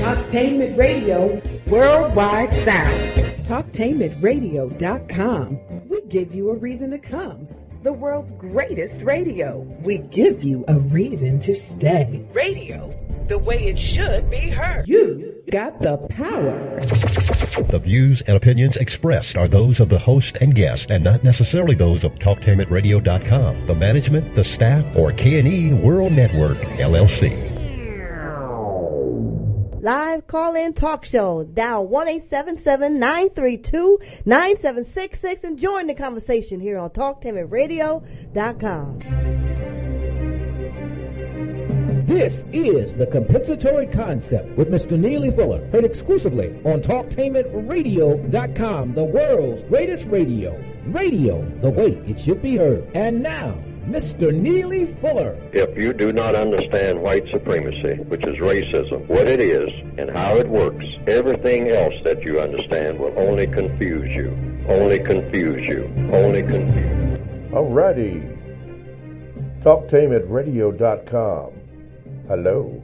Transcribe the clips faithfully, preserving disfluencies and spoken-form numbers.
Talktainment Radio, worldwide sound. Talktainment Radio dot com. We give you a reason to come. The world's greatest radio. We give you a reason to stay. Radio, the way it should be heard. You got the power. The views and opinions expressed are those of the host and guest and not necessarily those of Talktainment Radio dot com, the management, the staff, or K and E World Network, L L C. Live call-in talk show. Dial one eight seven seven, nine three two, nine seven six six and join the conversation here on Talktainment Radio dot com. This is The Compensatory Concept with Mister Neely Fuller, heard exclusively on Talktainment Radio dot com, the world's greatest radio. Radio, the way it should be heard. And now, Mister Neely Fuller. If you do not understand white supremacy, which is racism, what it is and how it works, everything else that you understand will only confuse you. Only confuse you. Only confuse you. Alrighty. Talktainment Radio dot com. Hello.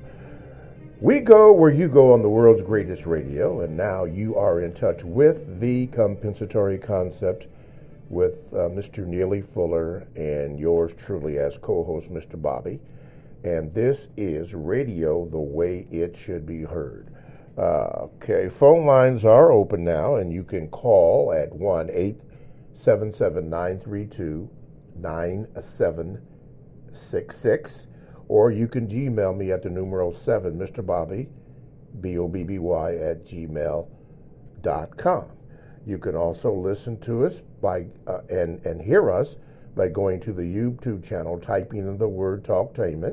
We go where you go on the world's greatest radio, and now you are in touch with the compensatory concept with uh, Mister Neely Fuller and yours truly as co-host, Mister Bobby. And this is radio the way it should be heard. Uh, okay, phone lines are open now, and you can call at one eight seven seven, nine three two, nine seven six six, or you can Gmail me at the numeral seven, Mister Bobby, B O B B Y, at gmail dot com. You can also listen to us by uh, and, and hear us by going to the YouTube channel, typing in the word Talktainment,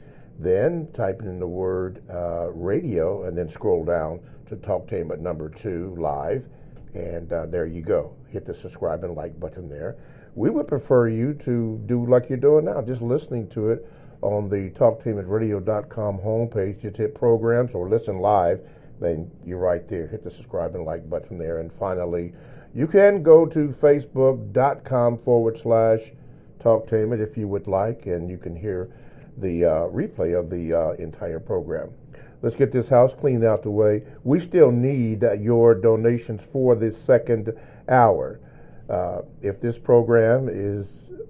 then typing in the word uh, radio, and then scroll down to Talktainment number two live, and uh, there you go. Hit the subscribe and like button there. We would prefer you to do like you're doing now, just listening to it on the Talktainment Radio dot com homepage. Just hit programs or listen live. Then you're right there. Hit the subscribe and like button there. And finally, you can go to Facebook.com forward slash Talktainment if you would like, and you can hear the uh, replay of the uh, entire program. Let's get this house cleaned out the way. We still need uh, your donations for this second hour. Uh, if this program is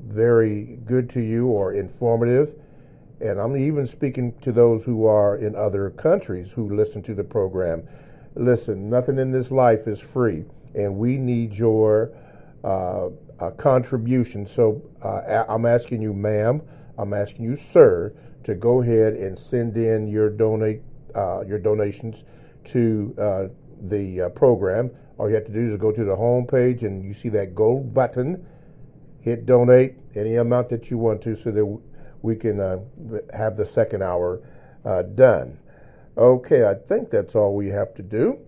very good to you or informative, and I'm even speaking to those who are in other countries who listen to the program. Listen, nothing in this life is free, and we need your uh, uh, contribution. So uh, I'm asking you, ma'am, I'm asking you, sir, to go ahead and send in your donate uh, your donations to uh, the uh, program. All you have to do is go to the home page, and you see that gold button. Hit donate any amount that you want to, so that we can uh, have the second hour uh, done. Okay, I think that's all we have to do.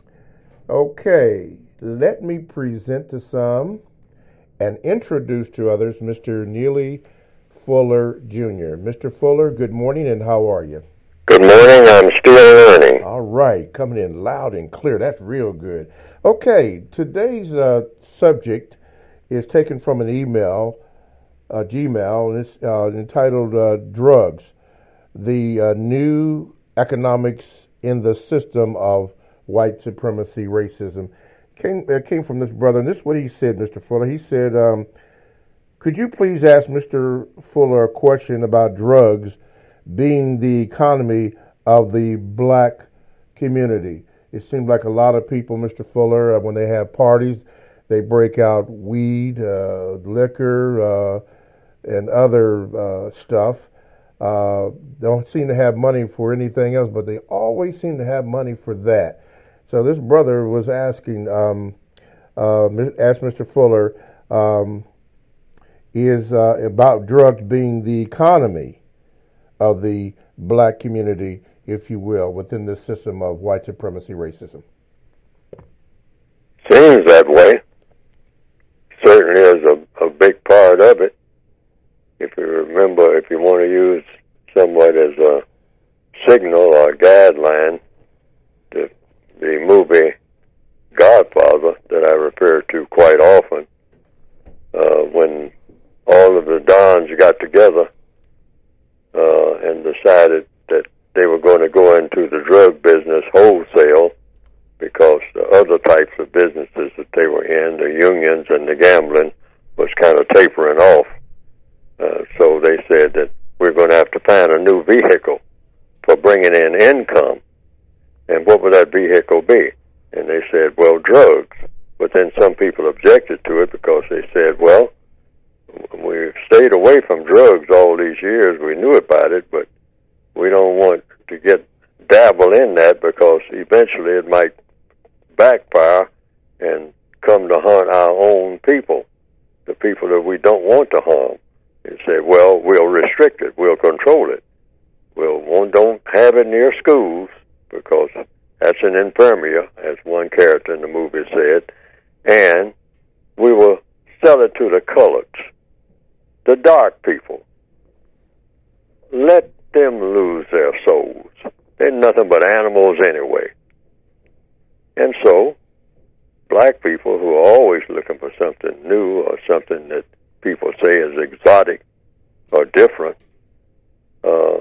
Okay, let me present to some and introduce to others Mister Neely Fuller, Junior Mister Fuller, good morning, and how are you? Good morning. I'm still learning. All right, coming in loud and clear. That's real good. Okay, today's uh, subject is taken from an email Uh, Gmail, and it's uh, entitled uh, Drugs, the uh, New Economics in the System of White Supremacy Racism. Came, it came from this brother, and this is what he said, Mister Fuller. He said, um, could you please ask Mister Fuller a question about drugs being the economy of the black community? It seems like a lot of people, Mister Fuller, uh, when they have parties, they break out weed, uh, liquor, uh, and other uh, stuff. Uh, don't seem to have money for anything else, but they always seem to have money for that. So this brother was asking, um, uh, asked Mister Fuller, um, is uh, about drugs being the economy of the black community, if you will, within the system of white supremacy racism. Seems that way. Certainly is a, a big part of it. If you remember, if you want to use somewhat as a signal or a guideline, the, the movie Godfather that I refer to quite often, uh, when all of the Dons got together uh, and decided that they were going to go into the drug business wholesale because the other types of businesses that they were in, the unions and the gambling, was kind of tapering off. Uh, so they said that we're going to have to find a new vehicle for bringing in income. And what would that vehicle be? And they said, well, drugs. But then some people objected to it because they said, well, we've stayed away from drugs all these years. We knew about it, but we don't want to get dabble in that because eventually it might backfire and come to haunt our own people, the people that we don't want to harm. They said, well, we'll restrict it. We'll control it. We'll won't, don't have it near schools because that's an infirmary, as one character in the movie said. And we will sell it to the coloreds, the dark people. Let them lose their souls. They're nothing but animals anyway. And so, black people who are always looking for something new or something that people say is exotic or different, uh,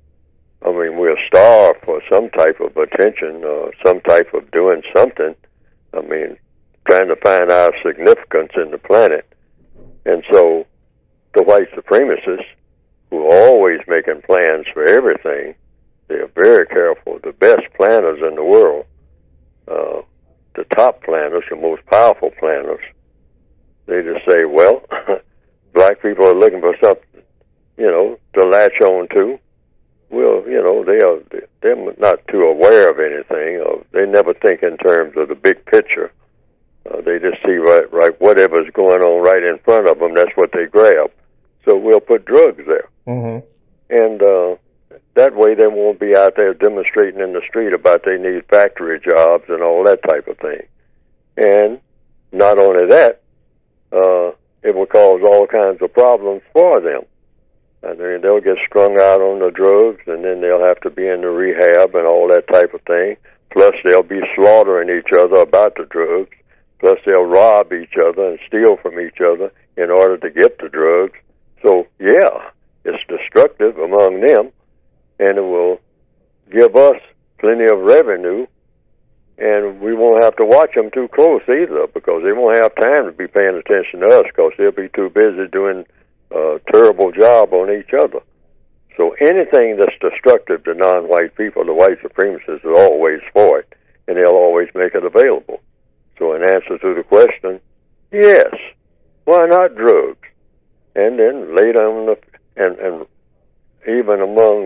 I mean, we're starved for some type of attention or some type of doing something. I mean, trying to find our significance in the planet. And so the white supremacists, who are always making plans for everything, they are very careful. The best planners in the world, uh, the top planners, the most powerful planners, they just say, well, black people are looking for something, you know, to latch on to. Well, you know, they are, they're not too aware of anything. Or they never think in terms of the big picture. Uh, they just see right, right, whatever's going on right in front of them, that's what they grab. So we'll put drugs there. Mm-hmm. And uh, that way they won't be out there demonstrating in the street about they need factory jobs and all that type of thing. And not only that, uh, it will cause all kinds of problems for them. I mean, they'll get strung out on the drugs, and then they'll have to be in the rehab and all that type of thing. Plus, they'll be slaughtering each other about the drugs. Plus, they'll rob each other and steal from each other in order to get the drugs. So, yeah, it's destructive among them, and it will give us plenty of revenue, and we won't have to watch them too close either because they won't have time to be paying attention to us because they'll be too busy doing a terrible job on each other. So anything that's destructive to non-white people, the white supremacists are always for it, and they'll always make it available. So in answer to the question, yes, why not drugs? And then later on, the, and, and even among,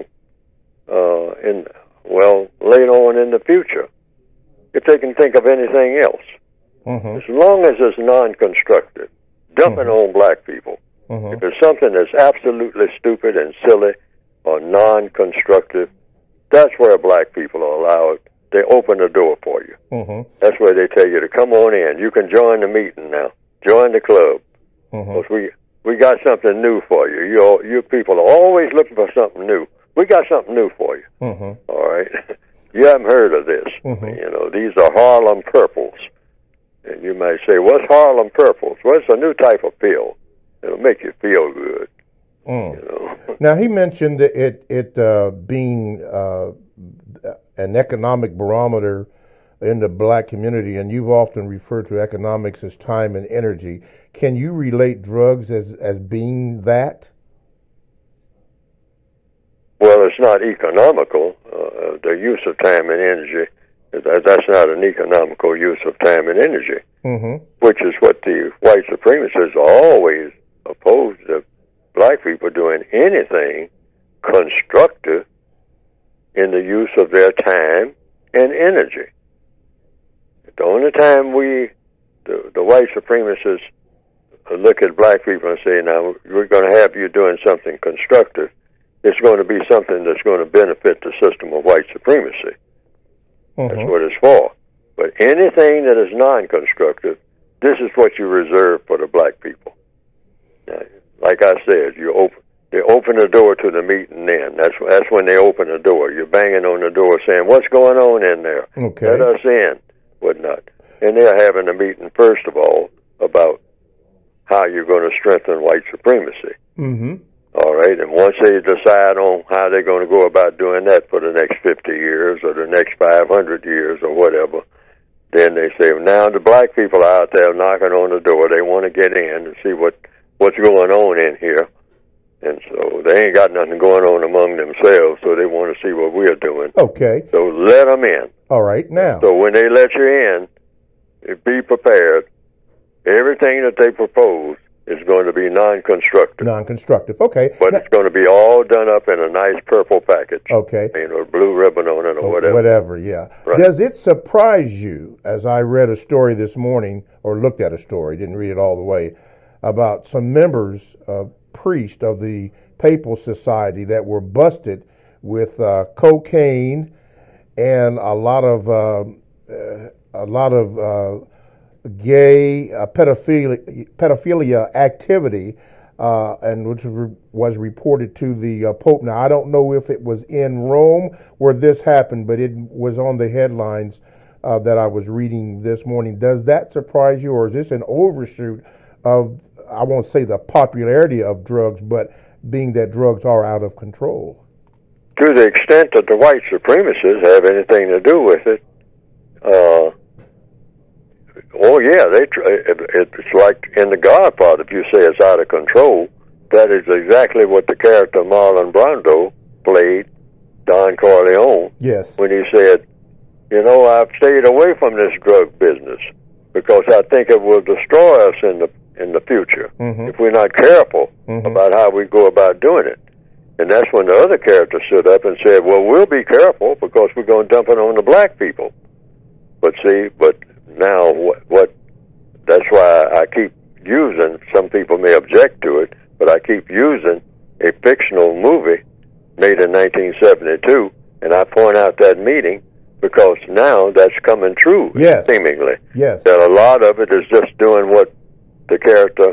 uh, in well, later on in the future, if they can think of anything else. Mm-hmm. As long as it's non-constructive, dumping mm-hmm. on black people. Mm-hmm. If it's something that's absolutely stupid and silly or non-constructive, that's where black people are allowed. They open the door for you. Mm-hmm. That's where they tell you to come on in. You can join the meeting now. Join the club. Mm-hmm. Because we, we got something new for you. You all, you people are always looking for something new. We got something new for you. Mm-hmm. All right? You haven't heard of this. Mm-hmm. You know, these are Harlem Purples. And you may say, what's Harlem Purples? Well, it's a new type of pill. It'll make you feel good. Mm. You know? Now, he mentioned it it uh, being uh, an economic barometer in the black community, and you've often referred to economics as time and energy. Can you relate drugs as, as being that? Well, it's not economical. Uh, the use of time and energy, that, that's not an economical use of time and energy, mm-hmm. which is what the white supremacists are always opposed to black people doing anything constructive in the use of their time and energy. The only time we, the, the white supremacists, look at black people and say, now, we're going to have you doing something constructive, it's going to be something that's going to benefit the system of white supremacy. Mm-hmm. That's what it's for. But anything that is non-constructive, this is what you reserve for the black people. Now, like I said, you open, they open the door to the meeting then. That's that's when they open the door. You're banging on the door saying, what's going on in there? Okay. Let us in, whatnot. And they're having a meeting, first of all, about how you're going to strengthen white supremacy. Mm-hmm. All right, and once they decide on how they're going to go about doing that for the next fifty years or the next five hundred years or whatever, then they say, now the black people are out there knocking on the door. They want to get in and see what, what's going on in here. And so they ain't got nothing going on among themselves, so they want to see what we're doing. Okay. So let them in. All right, now. So when they let you in, be prepared. Everything that they propose is going to be non-constructive. Non-constructive, okay. But now, it's going to be all done up in a nice purple package. Okay. You know, blue ribbon on it or whatever. Whatever, yeah. Right. Does it surprise you, as I read a story this morning, or looked at a story, didn't read it all the way, about some members, uh, priests of the Papal Society that were busted with uh, cocaine and a lot of uh, uh, a lot of uh, gay uh, pedophilia, pedophilia activity, uh, and which was reported to the uh, Pope. Now, I don't know if it was in Rome where this happened, but it was on the headlines uh, that I was reading this morning. Does that surprise you, or is this an overshoot of, I won't say the popularity of drugs, but being that drugs are out of control? To the extent that the white supremacists have anything to do with it, uh, oh yeah, they. It, it's like in The Godfather. If you say it's out of control, that is exactly what the character Marlon Brando played, Don Corleone. Yes. When he said, "You know, I've stayed away from this drug business because I think it will destroy us in the in the future mm-hmm. if we're not careful mm-hmm. about how we go about doing it." And that's when the other character stood up and said, well, we'll be careful because we're going to dump it on the black people. But see, but now what, what that's why I keep using, some people may object to it, but I keep using a fictional movie made in nineteen seventy-two, and I point out that meeting because now that's coming true, yes. seemingly. Yes. That a lot of it is just doing what the character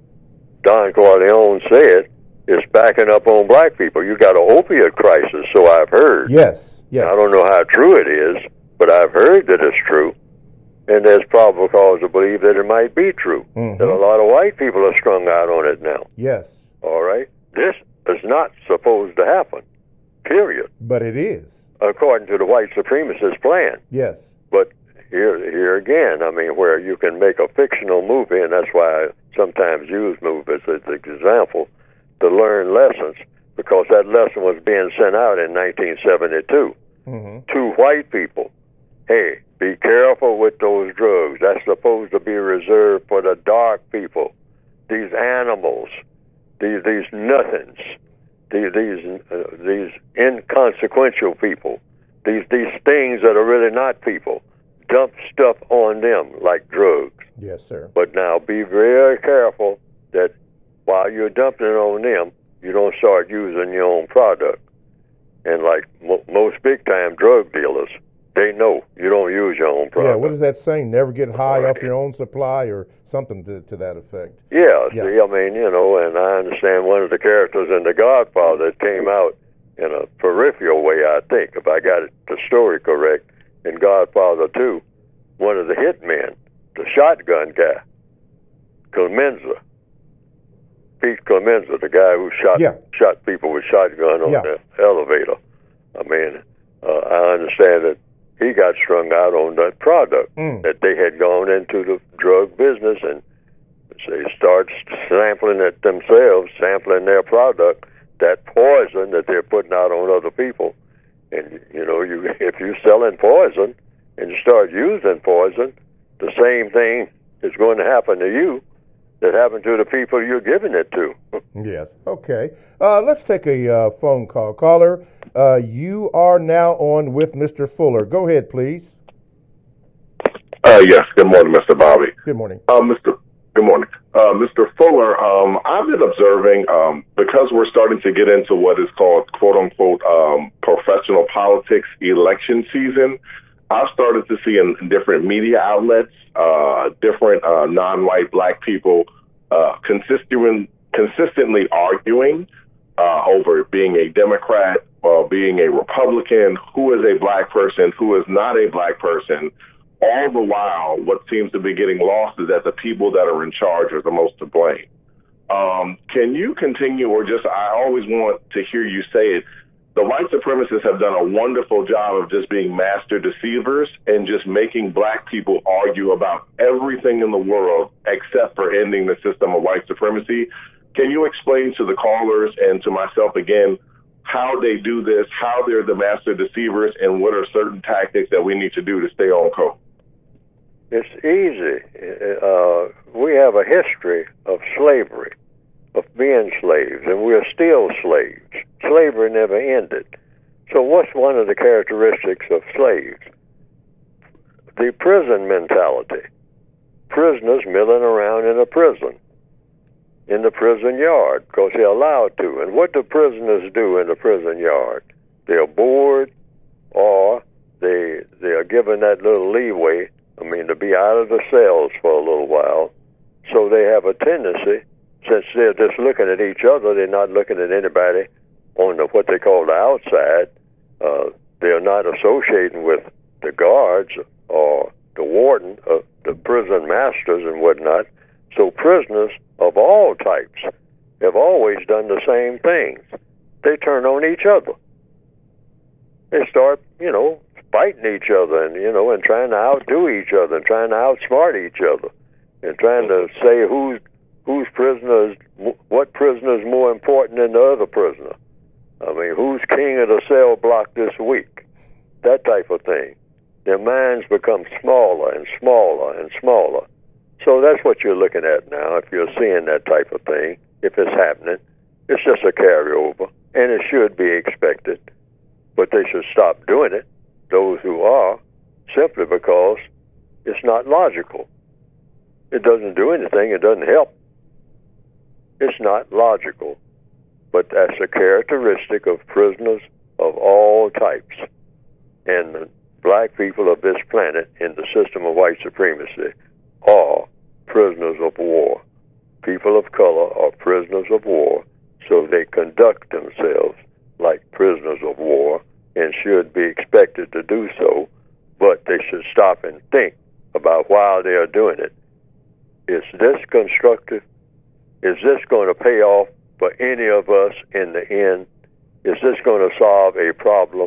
Don Corleone said, is backing up on black people. You got an opiate crisis, so I've heard. Yes, yes. I don't know how true it is, but I've heard that it's true, and there's probable cause to believe that it might be true, mm-hmm. that a lot of white people are strung out on it now. Yes. All right? This is not supposed to happen, period. But it is. According to the white supremacist plan. Yes. But here, here again, I mean, where you can make a fictional movie, and that's why I sometimes use movies as an example, to learn lessons, because that lesson was being sent out in nineteen seventy-two mm-hmm. to white people. Hey, be careful with those drugs. That's supposed to be reserved for the dark people, these animals, these these nothings, these these uh, these inconsequential people, these these things that are really not people. Dump stuff on them like drugs. Yes, sir. But now be very careful that while you're dumping it on them, you don't start using your own product. And like mo- most big-time drug dealers, they know you don't use your own product. Yeah, what is that saying? Never get high right. off your own supply or something to, to that effect. Yeah, yeah, see, I mean, you know, and I understand one of the characters in The Godfather came out in a peripheral way, I think, if I got it, the story correct, in Godfather two, one of the hitmen, the shotgun guy, Clemenza, Pete Clemenza, the guy who shot yeah. shot people with shotgun on yeah. the elevator. I mean, uh, I understand that he got strung out on that product, mm. that they had gone into the drug business and they start sampling it themselves, sampling their product, that poison that they're putting out on other people. And, you know, you if you're selling poison and you start using poison, the same thing is going to happen to you that happened to the people you're giving it to. Yes. Okay. Uh, let's take a uh, phone call. Caller, uh, you are now on with Mister Fuller. Go ahead, please. Uh, yes. Good morning, Mister Bobby. Good morning. Uh, Mister Good morning. Uh, Mister Fuller, um, I've been observing, um, because we're starting to get into what is called, quote-unquote, um, professional politics election season, I've started to see in, in different media outlets, uh, different uh, non-white black people uh, consistent, consistently arguing uh, over being a Democrat or being a Republican, who is a black person, who is not a black person. All the while, what seems to be getting lost is that the people that are in charge are the most to blame. Um, can you continue, or just, I always want to hear you say it, the white supremacists have done a wonderful job of just being master deceivers and just making black people argue about everything in the world except for ending the system of white supremacy. Can you explain to the callers and to myself again how they do this, how they're the master deceivers, and what are certain tactics that we need to do to stay on course? It's easy. Uh, we have a history of slavery, of being slaves, and we're still slaves. Slavery never ended. So what's one of the characteristics of slaves? The prison mentality. Prisoners milling around in a prison, in the prison yard, because they're allowed to. And what do prisoners do in the prison yard? They're bored, or they they are given that little leeway, I mean, to be out of the cells for a little while. So they have a tendency, since they're just looking at each other, they're not looking at anybody on the, what they call the outside. Uh, they're not associating with the guards or the warden, uh, the prison masters and whatnot. So prisoners of all types have always done the same things. They turn on each other. They start, you know, fighting each other and, you know, and trying to outdo each other and trying to outsmart each other and trying to say who's whose prisoner is, what prisoner is more important than the other prisoner. I mean, who's king of the cell block this week? That type of thing. Their minds become smaller and smaller and smaller. So that's what you're looking at now, if you're seeing that type of thing, if it's happening. It's just a carryover, and it should be expected. But they should stop doing it, those who are, simply because it's not logical. It doesn't do anything. It doesn't help. It's not logical. But that's a characteristic of prisoners of all types. And the black people of this planet in the system of white supremacy are prisoners of war. People of color are prisoners of war, so they conduct themselves like prisoners of war and should be expected to do so, but they should stop and think about why they are doing it. Is this constructive? Is this going to pay off for any of us in the end? Is this going to solve a problem?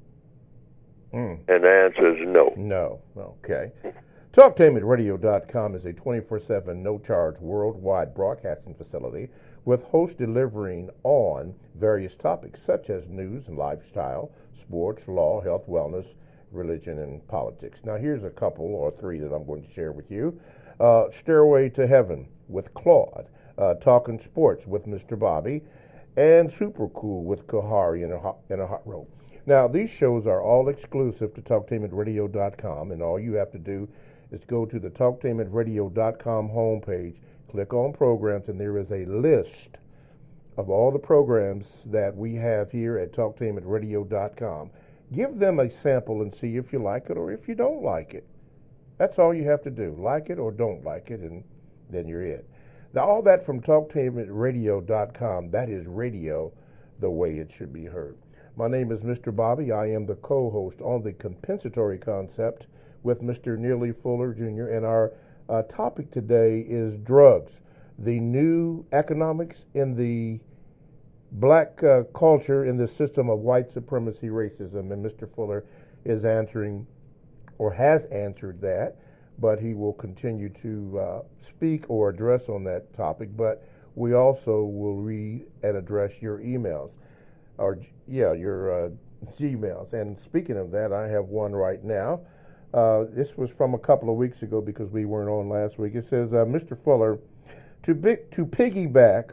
Mm. And the answer is no. No. Okay. Talktainment Radio dot com is a twenty-four seven no-charge worldwide broadcasting facility with hosts delivering on various topics such as news and lifestyle, sports, law, health, wellness, religion, and politics. Now, here's a couple or three that I'm going to share with you. Uh, Stairway to Heaven with Claude, uh, Talking Sports with Mister Bobby, and Super Cool with Kahari in a hot, in a hot row. Now, these shows are all exclusive to Talktainment Radio dot com, and all you have to do is go to the Talktainment Radio dot com homepage, click on programs, and there is a list of all the programs that we have here at Talktainment Radio dot com. Give them a sample and see if you like it or if you don't like it. That's all you have to do. Like it or don't like it, and then you're it. Now, all that from Talktainment Radio dot com. That is radio the way it should be heard. My name is Mister Bobby. I am the co-host on the Compensatory Concept with Mister Neely Fuller, Junior, and our uh, topic today is drugs, the new economics in the black uh, culture in the system of white supremacy racism. And Mister Fuller is answering, or has answered that, but he will continue to uh, speak or address on that topic. But we also will read and address your emails, or yeah, your uh, Gmails. And speaking of that, I have one right now. Uh, this was from a couple of weeks ago because we weren't on last week. It says, uh, Mister Fuller, to big, to piggyback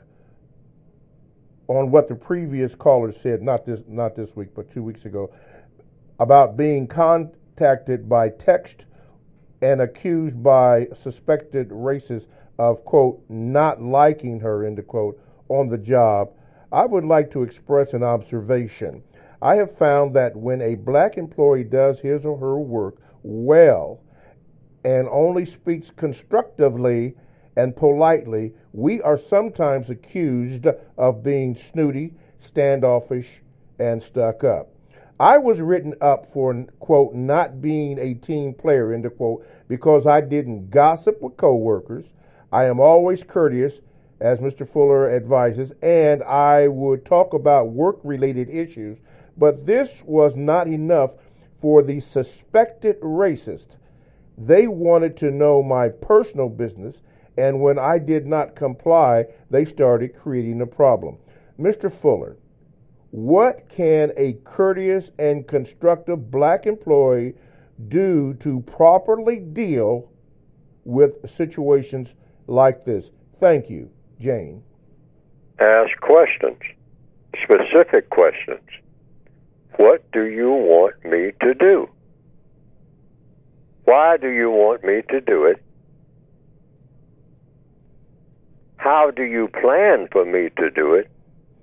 on what the previous caller said, not this not this week, but two weeks ago, about being contacted by text and accused by suspected racists of, quote, not liking her, end quote, on the job, I would like to express an observation. I have found that when a black employee does his or her work well and only speaks constructively and politely, we are sometimes accused of being snooty, standoffish, and stuck up. I was written up for, quote, not being a team player, end quote, because I didn't gossip with coworkers. I am always courteous as Mister Fuller advises, and I would talk about work-related issues, but this was not enough for the suspected racist. They wanted to know my personal business, and when I did not comply, they started creating a problem. Mister Fuller, what can a courteous and constructive black employee do to properly deal with situations like this? Thank you, Jane. Ask questions, specific questions. What do you want me to do? Why do you want me to do it? How do you plan for me to do it?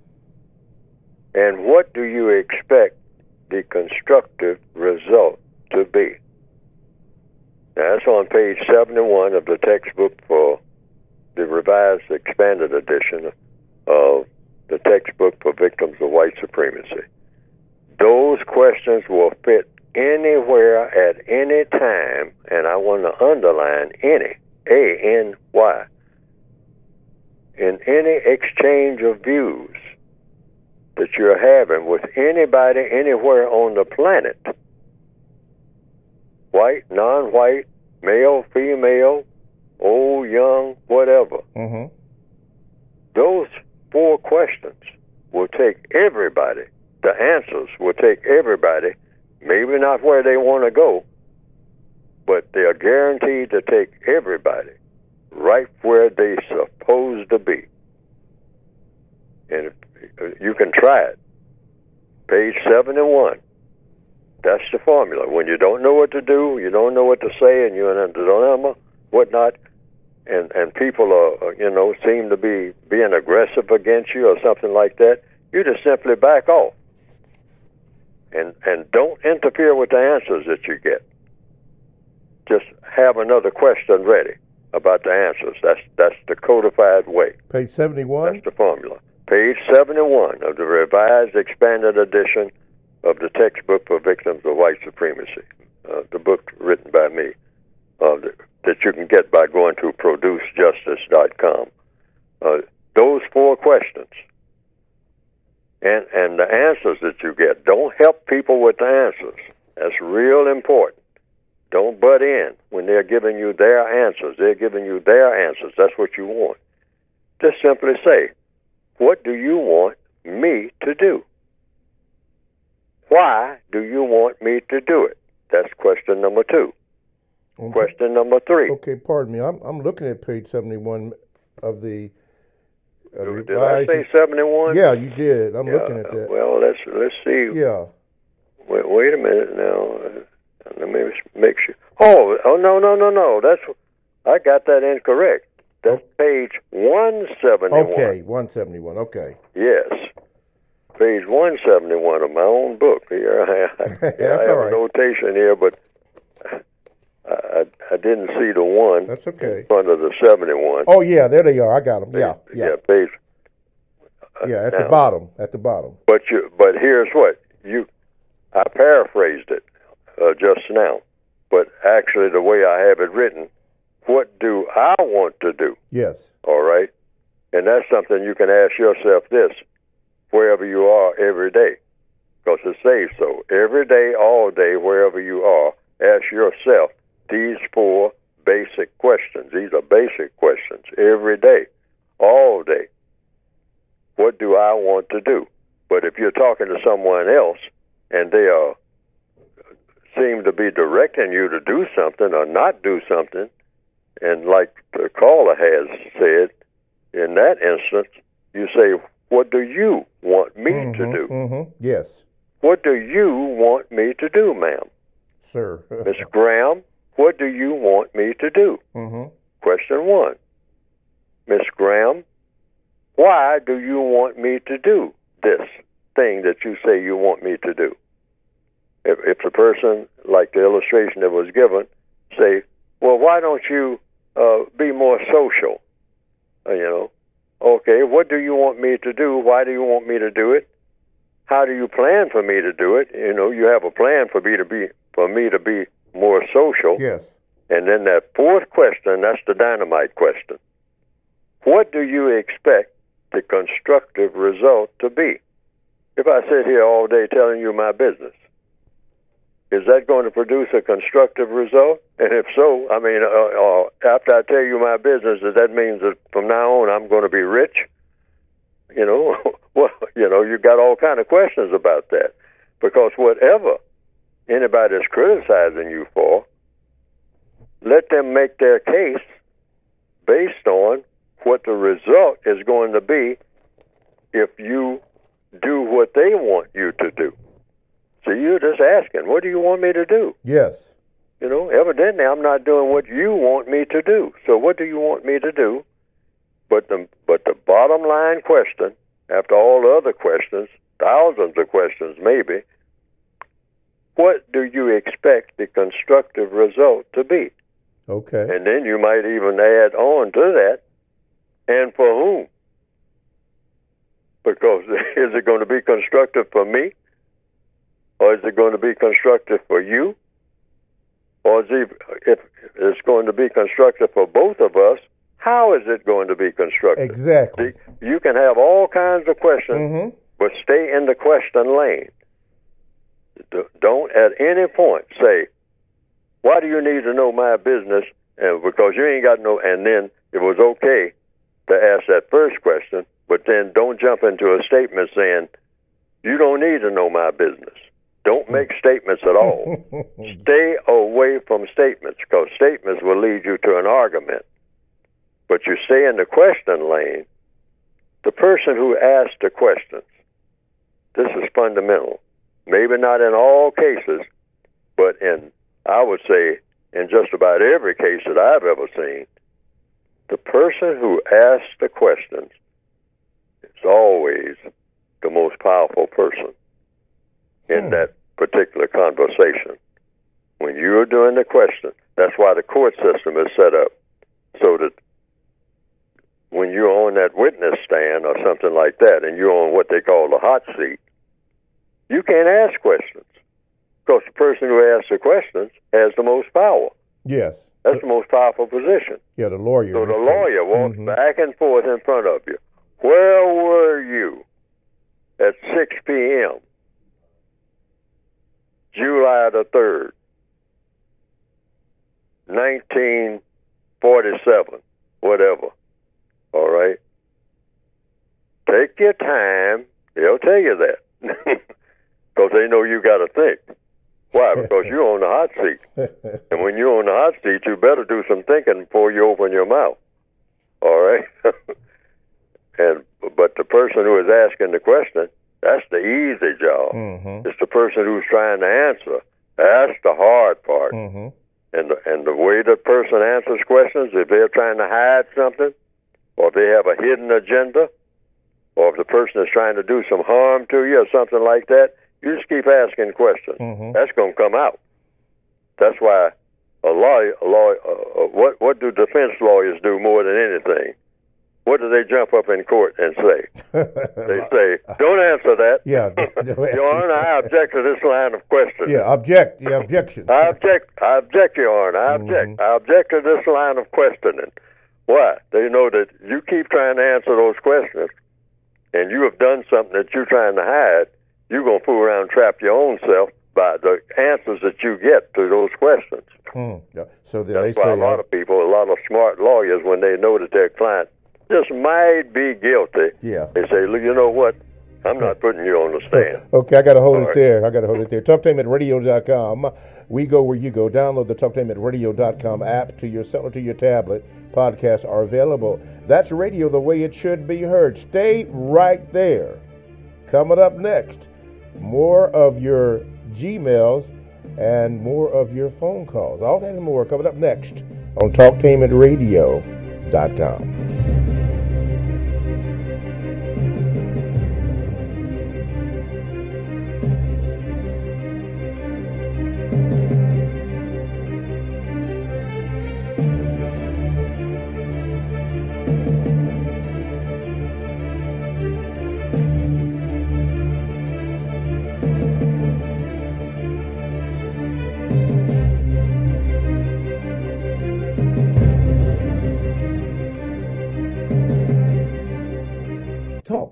And what do you expect the constructive result to be? Now, that's on page seventy-one of the textbook for the Revised Expanded Edition of the textbook for victims of white supremacy. Those questions will fit anywhere at any time, and I want to underline any, A N Y, in any exchange of views that you're having with anybody anywhere on the planet, white, non-white, male, female, old, young, whatever. Mm-hmm. Those four questions will take everybody, the answers will take everybody, maybe not where they want to go, but they are guaranteed to take everybody right where they're supposed to be. And if, you can try it. Page seventy-one. That's the formula. When you don't know what to do, you don't know what to say, and you're in a dilemma, whatnot, and, and people are, you know, seem to be being aggressive against you or something like that, you just simply back off. And and don't interfere with the answers that you get. Just have another question ready about the answers. That's that's the codified way. Page seventy-one? That's the formula. Page seventy-one of the Revised Expanded Edition of the textbook for victims of white supremacy, uh, the book written by me, uh, the, that you can get by going to produce justice dot com. Uh, those four questions. And and the answers that you get, don't help people with the answers. That's real important. Don't butt in when they're giving you their answers. They're giving you their answers. That's what you want. Just simply say, what do you want me to do? Why do you want me to do it? That's question number two. Okay. Question number three. Okay, pardon me. I'm I'm looking at page seventy-one of the. Uh, did I say seventy-one? Yeah, you did. I'm yeah, looking at that. Well, let's let's see. Yeah. Wait, wait a minute now. Uh, let me make sure. Oh, oh no, no, no, no. That's I got that incorrect. That's page one seventy-one. Okay, one seventy-one. Okay. Yes, page one seventy-one of my own book. Here I, I, That's I have all right. a notation here, but I, I didn't see the one. That's okay. In front of the seventy-one. Oh yeah, there they are. I got them. Yeah, Page- yeah, yeah. Page. uh, yeah. At now, the bottom. At the bottom. But you, but here's what you. I paraphrased it uh, just now, but actually the way I have it written, what do I want to do? Yes. All right, and that's something you can ask yourself this, wherever you are every day, because it says so. Every day, all day, wherever you are, ask yourself these four basic questions. These are basic questions every day, all day. What do I want to do? But if you're talking to someone else and they are seem to be directing you to do something or not do something, and like the caller has said, in that instance, you say, what do you want me mm-hmm, to do? Mm-hmm. Yes. What do you want me to do, ma'am? Sir. Miss Graham, what do you want me to do? Mm-hmm. Question one. Miss Graham, why do you want me to do this thing that you say you want me to do? If, if the person, like the illustration that was given, say, well, why don't you uh, be more social? Uh, you know, okay, what do you want me to do? Why do you want me to do it? How do you plan for me to do it? You know, you have a plan for me to be for me to be more social. Yes. And then that fourth question, that's the dynamite question. what do you expect the constructive result to be? If I sit here all day telling you my business, is that going to produce a constructive result? And if so, I mean, uh, uh, after I tell you my business, does that mean that from now on I'm going to be rich? You know, well, you know, you got all kind of questions about that. Because whatever anybody is criticizing you for, let them make their case based on what the result is going to be if you do what they want you to do. So you're just asking, what do you want me to do? Yes. You know, evidently I'm not doing what you want me to do. So what do you want me to do? But the but the bottom line question, after all the other questions, thousands of questions maybe, what do you expect the constructive result to be? Okay. And then you might even add on to that, and for whom? Because is it going to be constructive for me? Or is it going to be constructive for you? Or is it, if it's going to be constructive for both of us, how is it going to be constructive? Exactly. See, you can have all kinds of questions, mm-hmm. but stay in the question lane. Don't at any point say, why do you need to know my business? And because you ain't got no, and then it was okay to ask that first question, but then don't jump into a statement saying, you don't need to know my business. Don't make statements at all. Stay away from statements, because statements will lead you to an argument. But you stay in the question lane. The person who asks the questions, this is fundamental. Maybe not in all cases, but in, I would say, in just about every case that I've ever seen, the person who asks the questions is always the most powerful person in hmm. that particular conversation. When you're doing the question, that's why the court system is set up, so that when you're on that witness stand or something like that, and you're on what they call the hot seat, you can't ask questions, because the person who asks the questions has the most power. Yes. That's the most powerful position. Yeah, the lawyer. So the lawyer walks mm-hmm. back and forth in front of you. Where were you at six p.m., July the third, nineteen forty-seven, whatever? All right? Take your time. They'll tell you that. Because they know you got to think. Why? Because you're on the hot seat. And when you're on the hot seat, you better do some thinking before you open your mouth. All right? and But the person who is asking the question, that's the easy job. Mm-hmm. It's the person who's trying to answer. That's the hard part. Mm-hmm. And, the, and the way the person answers questions, if they're trying to hide something, or if they have a hidden agenda, or if the person is trying to do some harm to you or something like that, you just keep asking questions. Mm-hmm. That's going to come out. That's why a lawyer, a lawyer uh, what, what do defense lawyers do more than anything? What do they jump up in court and say? They say, don't answer that. Yeah. Your Honor, I object to this line of questioning. Yeah, object. Yeah, objection. I object. I object, Your Honor. I object. Mm-hmm. I object to this line of questioning. Why? They know that you keep trying to answer those questions, and you have done something that you're trying to hide. You're going to fool around and trap your own self by the answers that you get to those questions. Mm. Yeah. So That's they why say, a lot of people, a lot of smart lawyers, when they know that their client just might be guilty, yeah. they say, look, you know what? I'm not putting you on the stand. Okay, I got to hold All it right. there. I got to hold it there. talk tainment radio dot com. We go where you go. Download the talk tainment radio dot com app to your cell or to your tablet. Podcasts are available. That's radio the way it should be heard. Stay right there. Coming up next, more of your Gmails and more of your phone calls. All that and more coming up next on talk tainment radio dot com.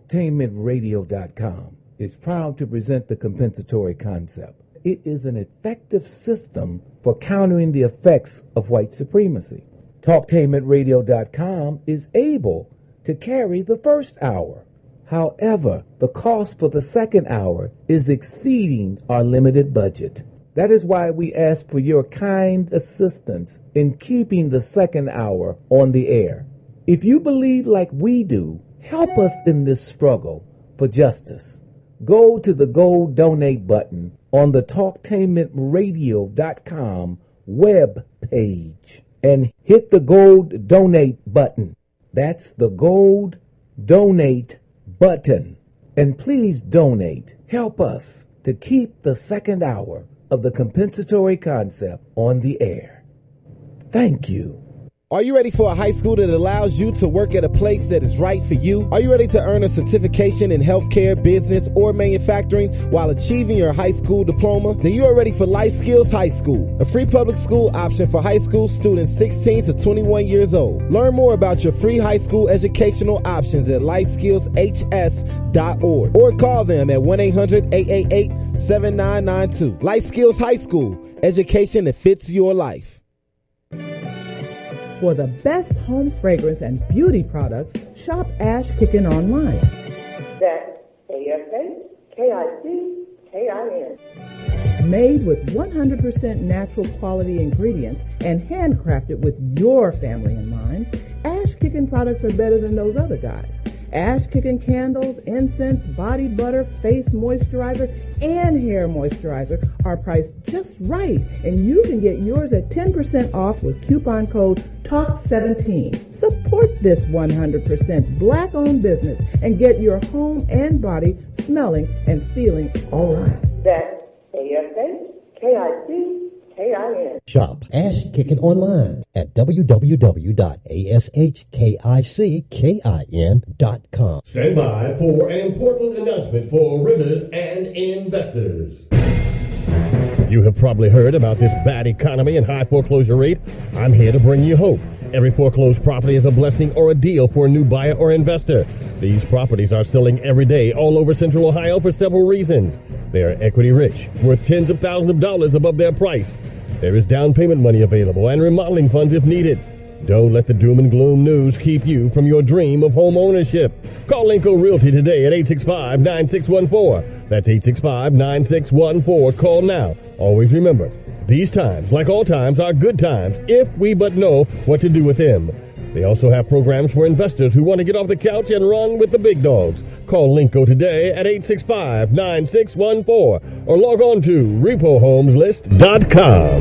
Talktainment Radio dot com is proud to present the compensatory concept. It is an effective system for countering the effects of white supremacy. Talktainment Radio dot com is able to carry the first hour. However, the cost for the second hour is exceeding our limited budget. That is why we ask for your kind assistance in keeping the second hour on the air. If you believe like we do, help us in this struggle for justice. Go to the gold donate button on the Talktainment Radio dot com web page and hit the gold donate button. That's the gold donate button. And please donate. Help us to keep the second hour of the compensatory concept on the air. Thank you. Are you ready for a high school that allows you to work at a place that is right for you? Are you ready to earn a certification in healthcare, business, or manufacturing while achieving your high school diploma? Then you are ready for Life Skills High School, a free public school option for high school students sixteen to twenty-one years old. Learn more about your free high school educational options at life skills h s dot org or call them at one eight hundred eight eight eight seven nine nine two. Life Skills High School, education that fits your life. For the best home fragrance and beauty products, shop Ash Kickin online. That's A S H K I C K I N. Made with one hundred percent natural quality ingredients and handcrafted with your family in mind, Ash Kickin products are better than those other guys. Ash Kickin candles, incense, body butter, face moisturizer, and hair moisturizer are priced just right, and you can get yours at ten percent off with coupon code talk seventeen. Support this one hundred percent black-owned business and get your home and body smelling and feeling all right. That's A S H K I C K I N. Shop Ash Kickin online at w w w dot ash kickin dot com. Stand by for an important announcement for renters and investors. You have probably heard about this bad economy and high foreclosure rate. I'm here to bring you hope. Every foreclosed property is a blessing or a deal for a new buyer or investor. These properties are selling every day all over Central Ohio for several reasons. They are equity rich, worth tens of thousands of dollars above their price. There is down payment money available and remodeling funds if needed. Don't let the doom and gloom news keep you from your dream of home ownership. Call Linco Realty today at eight six five, nine six one four. That's eight six five, nine six one four. Call now. Always remember, these times, like all times, are good times if we but know what to do with them. They also have programs for investors who want to get off the couch and run with the big dogs. Call Linco today at eight six five, nine six one four or log on to repo homes list dot com.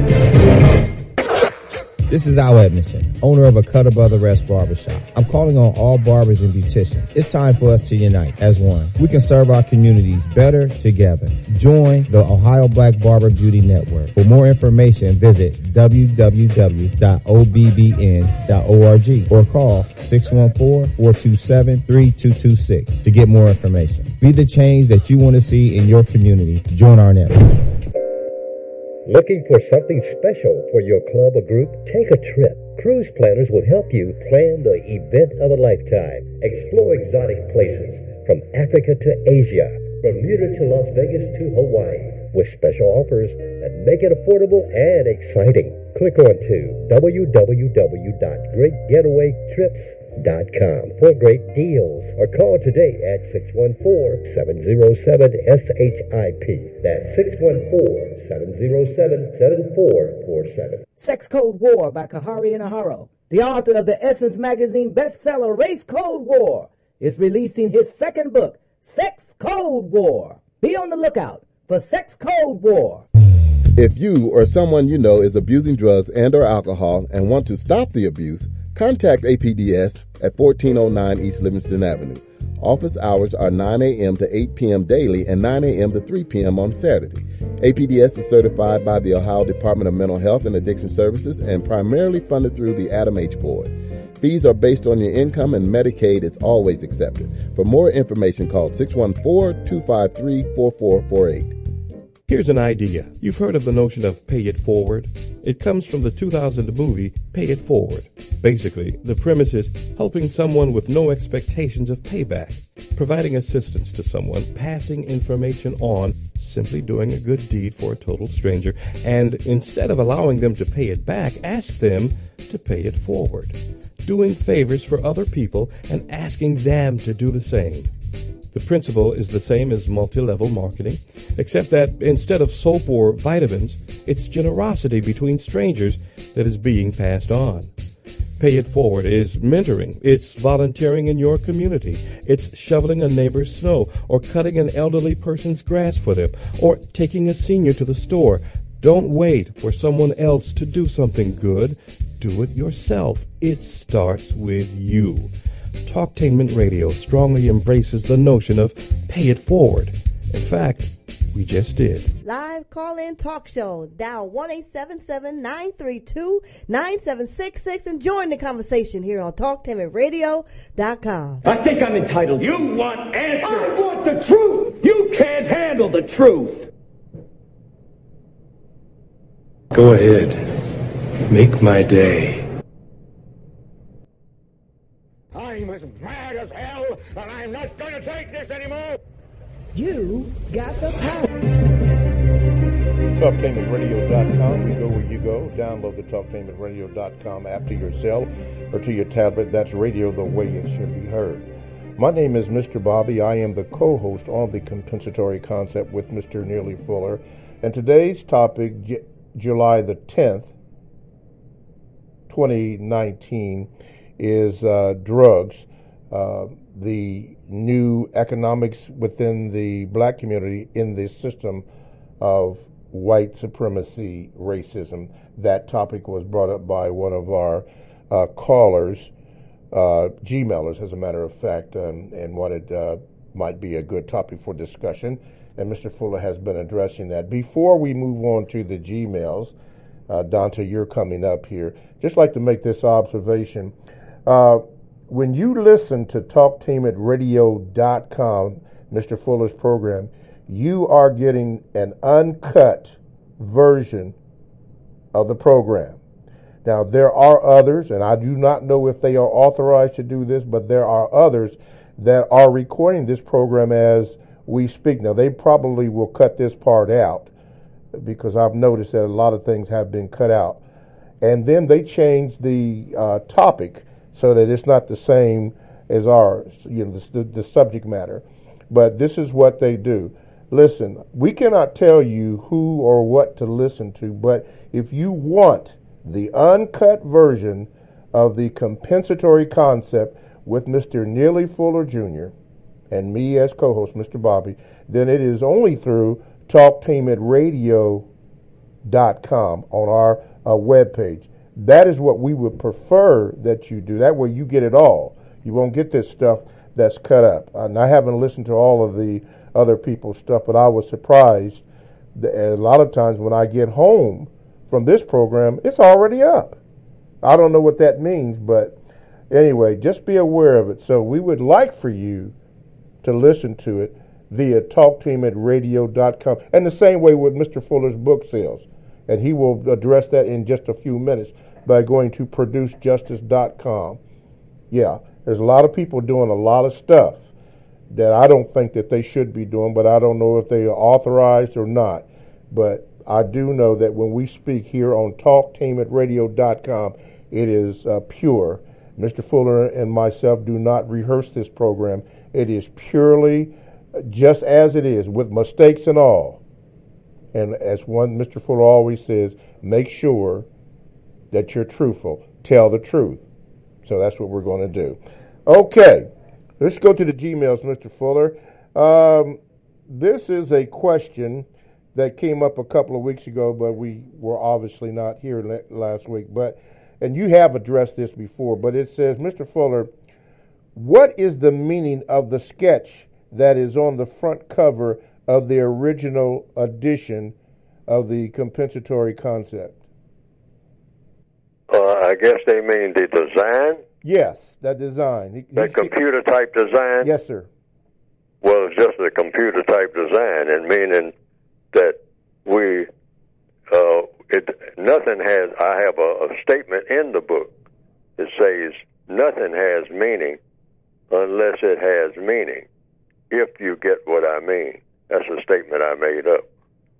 This is Al Edmondson, owner of a Cutter Brother Rest Barbershop. I'm calling on all barbers and beauticians. It's time for us to unite as one. We can serve our communities better together. Join the Ohio Black Barber Beauty Network. For more information, visit w w w dot o b b n dot org or call six one four, four two seven, three two two six to get more information. Be the change that you want to see in your community. Join our network. Looking for something special for your club or group? Take a trip. Cruise planners will help you plan the event of a lifetime. Explore exotic places from Africa to Asia, Bermuda to Las Vegas to Hawaii, with special offers that make it affordable and exciting. Click on to w w w dot great getaway trips dot com for great deals, or call today at six one four, seven zero seven, S H I P. That's six one four, seven zero seven, seven four four seven. Sex Code War by Kahari Inaharo, the author of the Essence Magazine bestseller Race Code War, is releasing his second book, Sex Code War. Be on the lookout for Sex Code War. If you or someone you know is abusing drugs and or alcohol and want to stop the abuse, contact A P D S at fourteen oh nine East Livingston Avenue. Office hours are nine a.m. to eight p.m. daily and nine a.m. to three p.m. on Saturday. A P D S is certified by the Ohio Department of Mental Health and Addiction Services and primarily funded through the Adam H. Board. Fees are based on your income and Medicaid is always accepted. For more information, call six one four, two five three, four four four eight. Here's an idea. You've heard of the notion of pay it forward? It comes from the two thousand movie Pay It Forward. Basically, the premise is helping someone with no expectations of payback, providing assistance to someone, passing information on, simply doing a good deed for a total stranger, and instead of allowing them to pay it back, ask them to pay it forward. Doing favors for other people and asking them to do the same. The principle is the same as multi-level marketing, except that instead of soap or vitamins, it's generosity between strangers that is being passed on. Pay It Forward is mentoring. It's volunteering in your community. It's shoveling a neighbor's snow or cutting an elderly person's grass for them or taking a senior to the store. Don't wait for someone else to do something good. Do it yourself. It starts with you. Talktainment Radio strongly embraces the notion of pay it forward. In fact, we just did. Live call-in talk show. Dial one eight seven seven, nine three two, nine seven six six and join the conversation here on talktainment radio dot com. I think I'm entitled. You want answers. I want the truth. You can't handle the truth. Go ahead. Make my day. I'm as mad as hell, and I'm not going to take this anymore. You got the power. talktainment radio dot com. We go where you go. Download the talktainment radio dot com app to your cell or to your tablet. That's radio the way it should be heard. My name is Mister Bobby. I am the co-host on the Compensatory Concept with Mister Neely Fuller. And today's topic, J- July the tenth, twenty nineteen, is uh, drugs, uh, the new economics within the black community in the system of white supremacy, racism. That topic was brought up by one of our uh, callers, uh, Gmailers, as a matter of fact, um, and wanted uh, might be a good topic for discussion. And Mister Fuller has been addressing that. Before we move on to the Gmails, uh, Dante, you're coming up here. Just like to make this observation. Uh, when you listen to talktainment radio dot com, Mister Fuller's program, you are getting an uncut version of the program. Now, there are others, and I do not know if they are authorized to do this, but there are others that are recording this program as we speak. Now, they probably will cut this part out because I've noticed that a lot of things have been cut out. And then they change the uh, topic so that it's not the same as ours, you know, the, the, the subject matter. But this is what they do. Listen, we cannot tell you who or what to listen to, but if you want the uncut version of the Compensatory Concept with Mister Neely Fuller Junior and me as co-host, Mister Bobby, then it is only through talktainment radio dot com on our uh, webpage. That is what we would prefer that you do. That way you get it all. You won't get this stuff that's cut up. And I haven't listened to all of the other people's stuff, but I was surprised that a lot of times when I get home from this program, it's already up. I don't know what that means, but anyway, just be aware of it. So we would like for you to listen to it via talktainment radio dot com. And the same way with Mister Fuller's book sales. And he will address that in just a few minutes by going to produce justice dot com. Yeah, there's a lot of people doing a lot of stuff that I don't think that they should be doing, but I don't know if they are authorized or not. But I do know that when we speak here on talktainment radio dot com, it is uh, pure. Mister Fuller and myself do not rehearse this program. It is purely just as it is, with mistakes and all. And as one Mister Fuller always says, make sure that you're truthful. Tell the truth. So that's what we're going to do. Okay, let's go to the Gmails, Mister Fuller. Um, this is a question that came up a couple of weeks ago, but we were obviously not here last week. But and you have addressed this before, but it says, Mister Fuller, what is the meaning of the sketch that is on the front cover of the original edition of the Compensatory Concept? Uh, I guess they mean the design? Yes, that design. He, that computer-type design? Yes, sir. Well, it's just a computer-type design, and meaning that we, uh, it, nothing has, I have a, a statement in the book that says nothing has meaning unless it has meaning, if you get what I mean. That's a statement I made up.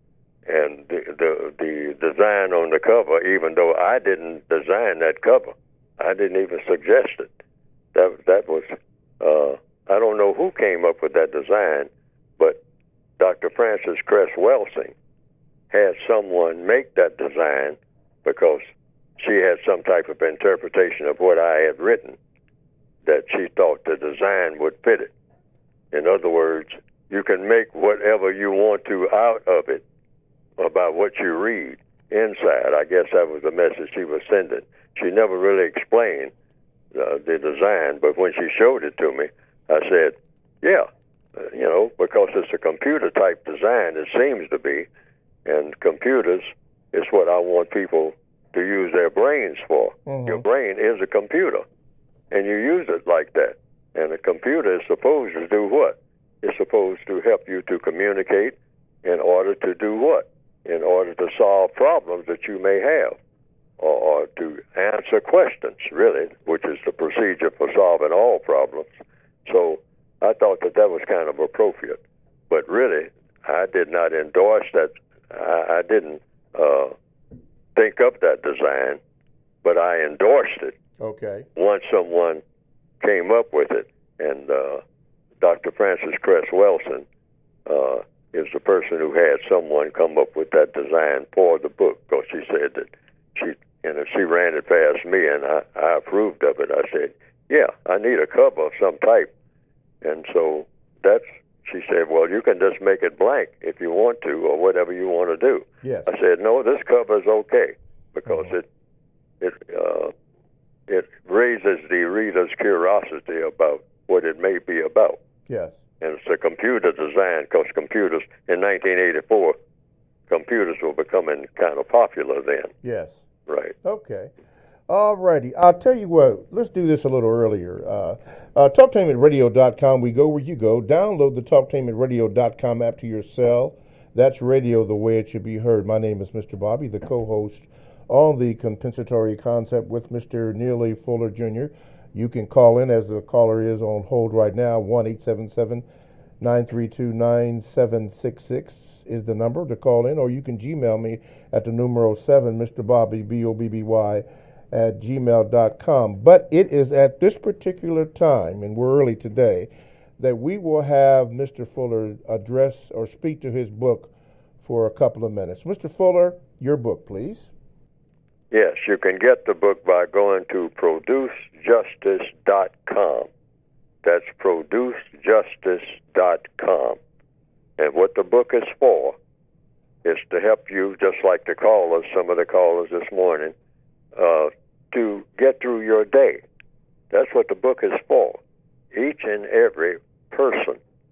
And the, the, the design on the cover, even though I didn't design that cover, I didn't even suggest it. That, that was, uh, I don't know who came up with that design, but Doctor Frances Cress Welsing had someone make that design because she had some type of interpretation of what I had written that she thought the design would fit it. In other words, you can make whatever you want to out of it about what you read inside. I guess that was the message she was sending. She never really explained uh, the design, but when she showed it to me, I said, yeah, uh, you know, because it's a computer-type design, it seems to be, and computers is what I want people to use their brains for. Mm-hmm. Your brain is a computer, and you use it like that. And a computer is supposed to do what? It's supposed to help you to communicate in order to do what? In order to solve problems that you may have, or, or to answer questions, really, which is the procedure for solving all problems. So I thought that that was kind of appropriate. But really, I did not endorse that. I, I didn't uh, think up that design, but I endorsed it. Okay. Once someone came up with it, and uh, Doctor Frances Cress Welsing uh, is the person who had someone come up with that design for the book, because she said that she, you know, she ran it past me, and I, I approved of it. I said, yeah, I need a cover of some type. And so that's, she said, well, you can just make it blank if you want to, or whatever you want to do. Yes. I said, no, this cover is okay, because mm-hmm. it, it, uh, it raises the reader's curiosity about what it may be about. Yes. And it's a computer design, because computers, in nineteen eighty-four, computers were becoming kind of popular then. Yes. Right. Okay. All righty. I'll tell you what, let's do this a little earlier. Uh, uh, talktainment radio dot com, we go where you go. Download the talktainment radio dot com app to your cell. That's radio the way it should be heard. My name is Mister Bobby, the co-host on the compensatory concept with Mister Neely Fuller Junior You can call in, as the caller is on hold right now. one eight seven seven, nine three two, nine seven six six is the number to call in, or you can Gmail me at the numero seven, Mister Bobby, B O B B Y, at gmail dot com. But it is at this particular time, and we're early today, that we will have Mister Fuller address or speak to his book for a couple of minutes. Mister Fuller, your book, please. Yes, you can get the book by going to produce justice dot com. That's produce justice dot com. And what the book is for is to help you, just like the callers, some of the callers this morning, uh, to get through your day. That's what the book is for. Each and every person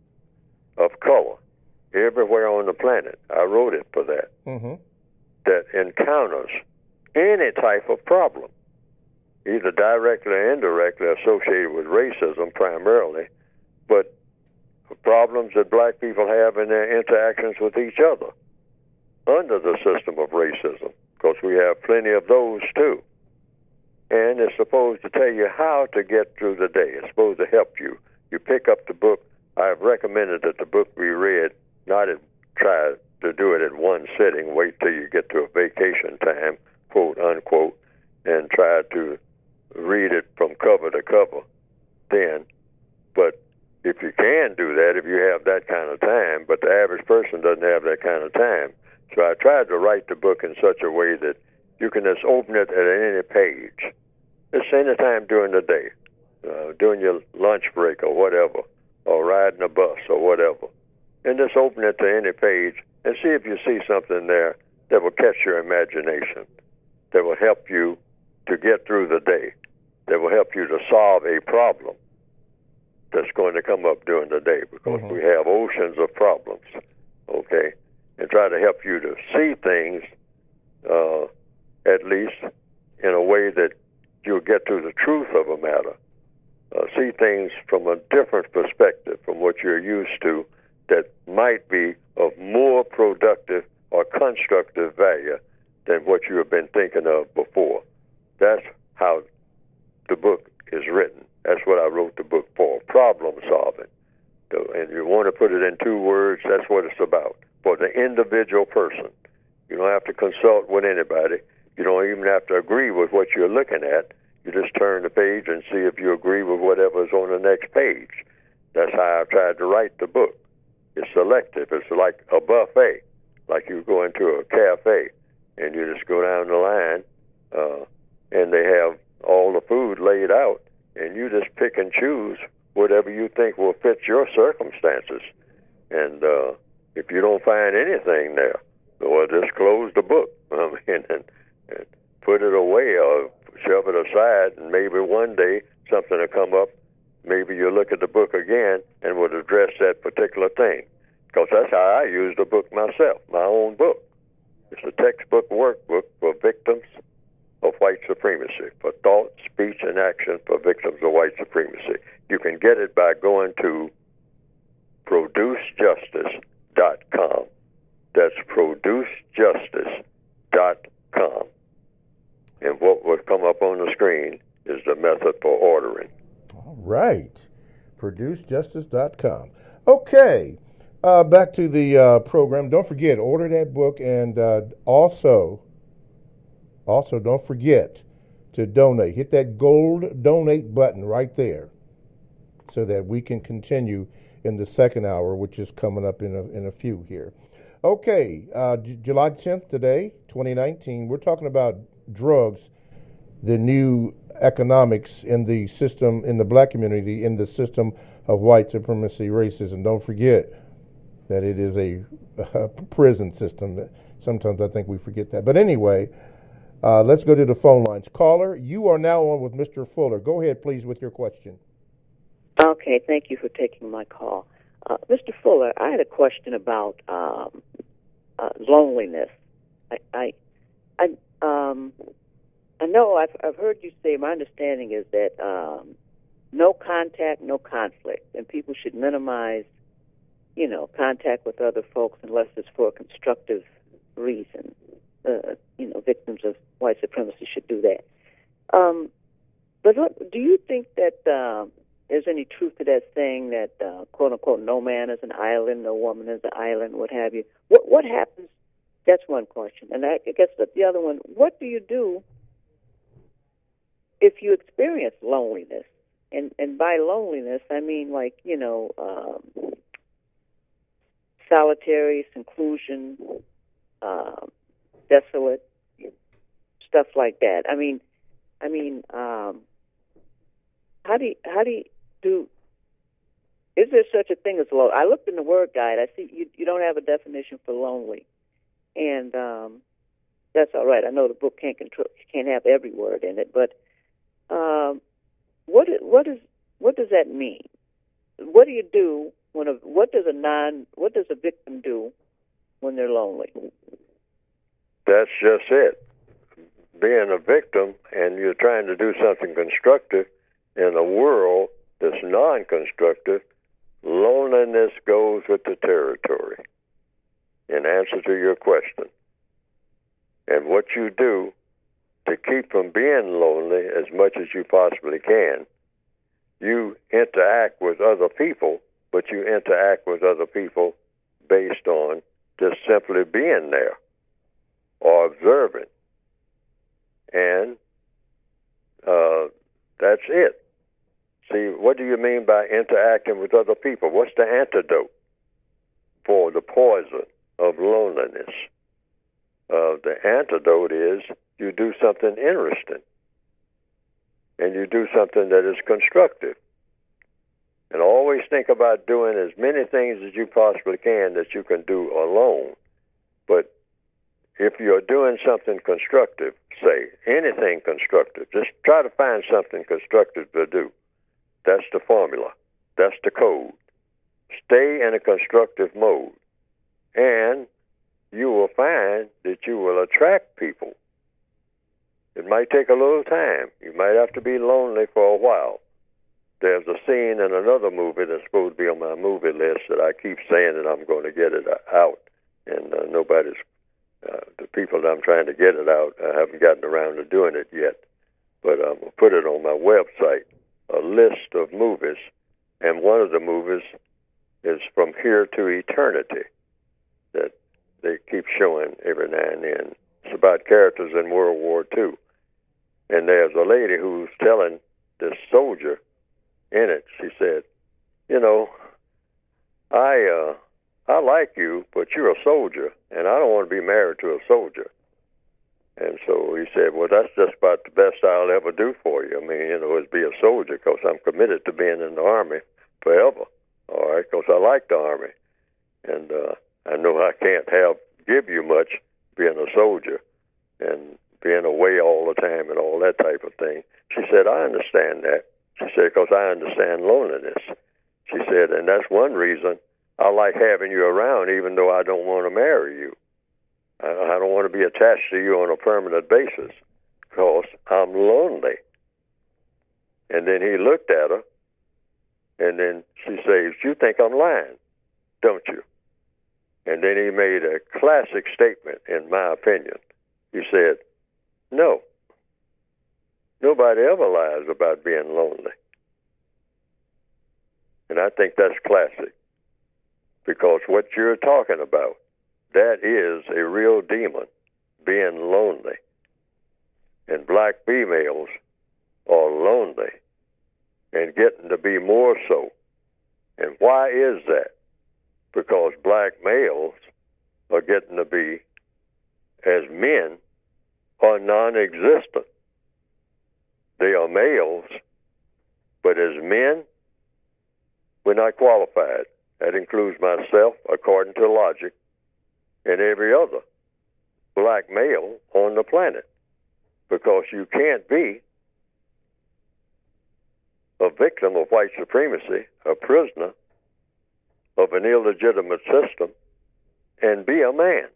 of color, everywhere on the planet, I wrote it for that, mm-hmm. that encounters any type of problem, either directly or indirectly associated with racism primarily, but problems that black people have in their interactions with each other under the system of racism, because we have plenty of those too. And it's supposed to tell you how to get through the day. It's supposed to help you. You pick up the book. I've recommended that the book be read, not at, try to do it in one sitting, wait till you get to a vacation time, quote unquote, and try to read it from cover to cover then. But if you can do that, if you have that kind of time, but the average person doesn't have that kind of time. So I tried to write the book in such a way that you can just open it at any page. Just any time during the day, uh, during your lunch break or whatever, or riding a bus or whatever. And just open it to any page and see if you see something there that will catch your imagination, that will help you to get through the day, that will help you to solve a problem that's going to come up during the day, because mm-hmm. we have oceans of problems, okay? And try to help you to see things, uh, at least in a way that you'll get to the truth of a matter. Uh, see things from a different perspective from what you're used to, that might be of more productive or constructive value than what you have been thinking of before. That's how the book is written. That's what I wrote the book for, problem solving. So, and you want to put it in two words, that's what it's about, for the individual person. You don't have to consult with anybody. You don't even have to agree with what you're looking at. You just turn the page and see if you agree with whatever's on the next page. That's how I tried to write the book. It's selective. It's like a buffet, like you go into a cafe and you just go down the line uh, and they have all the food laid out, and you just pick and choose whatever you think will fit your circumstances. And uh, if you don't find anything there, well, just close the book. I mean, and, and put it away or shove it aside, and maybe one day something will come up. Maybe you'll look at the book again and would address that particular thing. Because that's how I use the book myself, my own book. It's a textbook workbook for victims of white supremacy, for thought, speech, and action for victims of white supremacy. You can get it by going to produce justice dot com. That's produce justice dot com. And what would come up on the screen is the method for ordering. All right. produce justice dot com. Okay. Uh, back to the uh, program. Don't forget, order that book, and uh, also, also don't forget to donate. Hit that gold donate button right there, so that we can continue in the second hour, which is coming up in a in a few here. Okay, uh, J- July tenth today, twenty nineteen. We're talking about drugs, the new economics in the system, in the black community, in the system of white supremacy, racism. Don't forget that it is a, a prison system. Sometimes I think we forget that. But anyway, uh, let's go to the phone lines. Caller, you are now on with Mister Fuller. Go ahead, please, with your question. Okay, thank you for taking my call. Uh, Mister Fuller, I had a question about um, uh, loneliness. I, I, I, um, I know I've, I've heard you say, my understanding is that um, no contact, no conflict, and people should minimize, you know, contact with other folks unless it's for a constructive reason. Uh, you know, victims of white supremacy should do that. Um, but what, do you think that uh, there's any truth to that saying that, uh, quote unquote, no man is an island, no woman is an island, what have you? What what happens? That's one question. And I guess the, the other one, what do you do if you experience loneliness? And and by loneliness, I mean, like, you know, um, solitary, seclusion, uh, desolate, stuff like that. I mean, I mean, um, how do you, how do you do? Is there such a thing as lonely? I looked in the word guide. I see you you don't have a definition for lonely, and um, that's all right. I know the book can't control, can't have every word in it, but um, what is, what is what does that mean? What do you do when a what does a non what does a victim do when they're lonely? That's just it. Being a victim and you're trying to do something constructive in a world that's non-constructive, loneliness goes with the territory, in answer to your question. And what you do to keep from being lonely as much as you possibly can, you interact with other people, but you interact with other people based on just simply being there or observing. And uh, that's it. See, what do you mean by interacting with other people? What's the antidote for the poison of loneliness? Uh, the antidote is you do something interesting, and you do something that is constructive. And always think about doing as many things as you possibly can that you can do alone. But if you're doing something constructive, say anything constructive, just try to find something constructive to do. That's the formula. That's the code. Stay in a constructive mode, and you will find that you will attract people. It might take a little time. You might have to be lonely for a while. There's a scene in another movie that's supposed to be on my movie list that I keep saying that I'm going to get it out, and uh, nobody's uh, the people that I'm trying to get it out, I haven't gotten around to doing it yet. But I'm going to put it on my website, a list of movies. And one of the movies is From Here to Eternity that they keep showing every now and then. It's about characters in World War Two. And there's a lady who's telling this soldier in it, she said, you know, I uh, I like you, but you're a soldier, and I don't want to be married to a soldier. And so he said, well, that's just about the best I'll ever do for you. I mean, you know, is be a soldier, because I'm committed to being in the Army forever, all right, because I like the Army. And uh, I know I can't have give you much being a soldier and being away all the time and all that type of thing. She said, I understand that. She said, because I understand loneliness. She said, and that's one reason I like having you around, even though I don't want to marry you. I, I don't want to be attached to you on a permanent basis, because I'm lonely. And then he looked at her, and then she says, you think I'm lying, don't you? And then he made a classic statement, in my opinion. He said, no, nobody ever lies about being lonely. And I think that's classic, because what you're talking about, that is a real demon, being lonely. And black females are lonely and getting to be more so. And why is that? Because black males are getting to be, as men, are non-existent. They are males, but as men, we're not qualified. That includes myself, according to logic, and every other black male on the planet, because you can't be a victim of white supremacy, a prisoner of an illegitimate system, and be a man.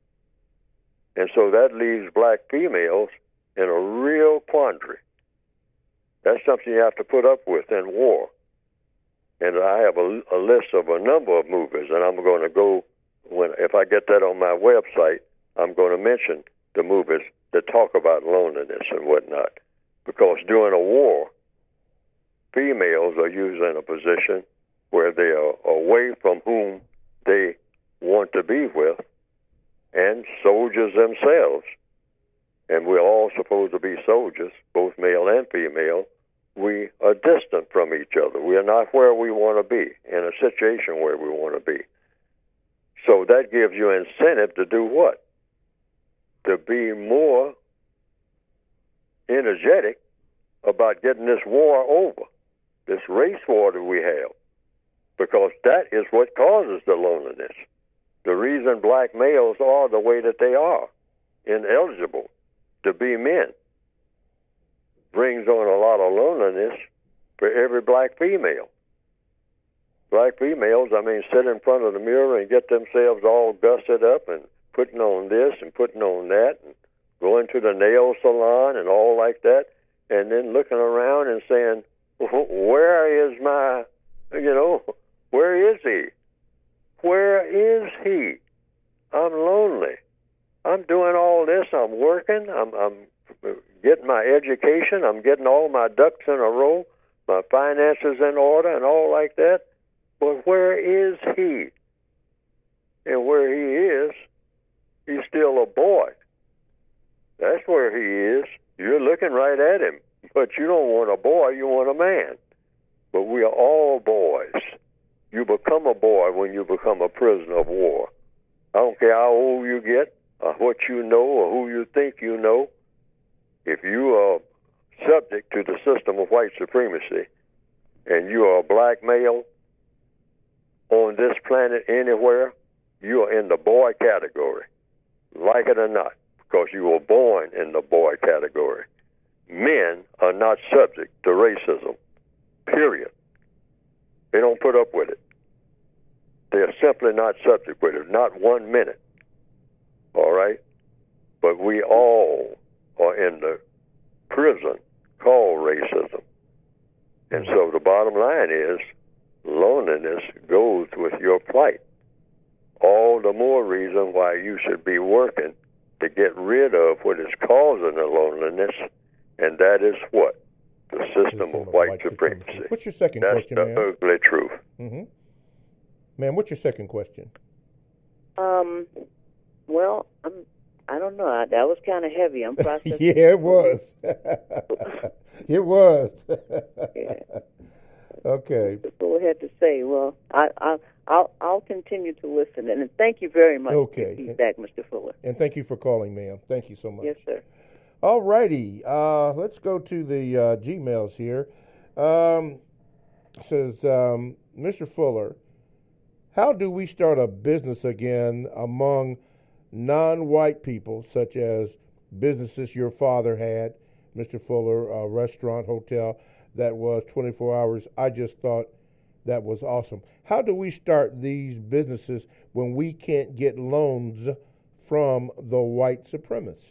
And so that leaves black females in a real quandary. That's something you have to put up with in war. And I have a, a list of a number of movies, and I'm going to go, when if I get that on my website, I'm going to mention the movies that talk about loneliness and whatnot. Because during a war, females are usually in a position where they are away from whom they want to be with, and soldiers themselves. And we're all supposed to be soldiers, both male and female. We are distant from each other. We are not where we want to be, in a situation where we want to be. So that gives you incentive to do what? To be more energetic about getting this war over, this race war that we have, because that is what causes the loneliness. The reason black males are the way that they are, ineligible to be men, brings on a lot of loneliness for every black female. Black females, I mean, sit in front of the mirror and get themselves all gusset up and putting on this and putting on that and going to the nail salon and all like that, and then looking around and saying, where is my, you know, where is he? Where is he? I'm lonely. I'm doing all this. I'm working. I'm, I'm getting my education. I'm getting all my ducks in a row, my finances in order and all like that. But where is he? And where he is, he's still a boy. That's where he is. You're looking right at him. But you don't want a boy, you want a man. But we are all boys. You become a boy when you become a prisoner of war. I don't care how old you get, or what you know, or who you think you know. If you are subject to the system of white supremacy, and you are a black male on this planet anywhere, you are in the boy category, like it or not, because you were born in the boy category. Men are not subject to racism, period. They don't put up with it. They are simply not subject with it, not one minute. All right? But we all are in the prison called racism. And so the bottom line is loneliness goes with your plight. All the more reason why you should be working to get rid of what is causing the loneliness, and that is what? The system, system of, of white, white supremacy. supremacy. What's your second That's question, the ma'am? ugly truth. Mm-hmm. Ma'am, what's your second question? Um, well, I'm, I don't know. I, that was kind of heavy. I'm processing. Yeah, it was. It was. Yeah. Okay. That's all I had to say. Well, I, I, I'll, I'll continue to listen, and thank you very much okay. for your feedback, Mister Fuller. And thank you for calling, ma'am. Thank you so much. Yes, sir. All righty. Uh, let's go to the uh, Gmails here. Um, says, um, Mister Fuller, how do we start a business again among non-white people, such as businesses your father had, Mister Fuller, a restaurant, hotel that was twenty-four hours? I just thought that was awesome. How do we start these businesses when we can't get loans from the white supremacists?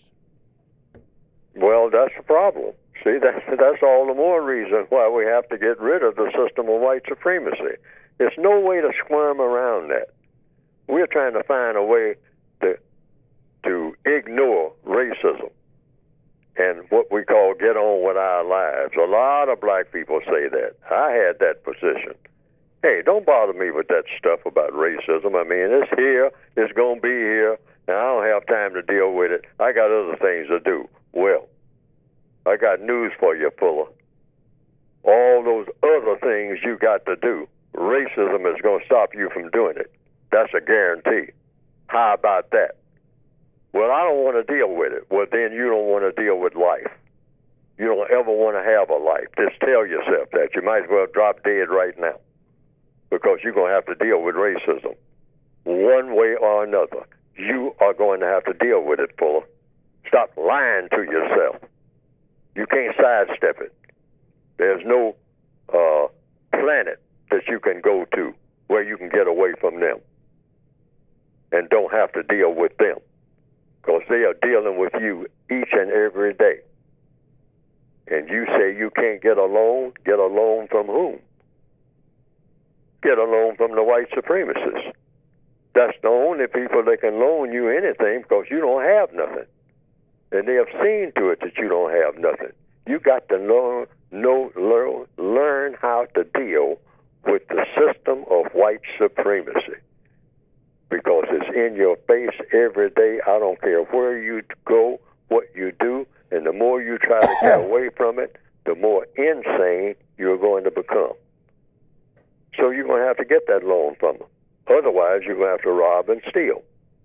Well, that's the problem. See, that's, that's all the more reason why we have to get rid of the system of white supremacy. There's no way to squirm around that. We're trying to find a way to to ignore racism and what we call get on with our lives. A lot of black people say that. I had that position. Hey, don't bother me with that stuff about racism. I mean, it's here, it's going to be here, and I don't have time to deal with it. I got other things to do. Well, I got news for you, Fuller. All those other things you got to do, racism is going to stop you from doing it. That's a guarantee. How about that? Well, I don't want to deal with it. Well, then you don't want to deal with life. You don't ever want to have a life. Just tell yourself that. You might as well drop dead right now because you're going to have to deal with racism. One way or another, you are going to have to deal with it, Fuller. Stop lying to yourself. You can't sidestep it. There's no uh, planet that you can go to where you can get away from them and don't have to deal with them, because they are dealing with you each and every day. And you say you can't get a loan? Get a loan from whom? Get a loan from the white supremacists. That's the only people that can loan you anything, because you don't have nothing. And they have seen to it that you don't have nothing. You got to learn, know, learn, learn how to deal with the system of white supremacy, because it's in your face every day. I don't care where you go, what you do, and the more you try to get away from it, the more insane you're going to become. So you're going to have to get that loan from them. Otherwise, you're going to have to rob and steal.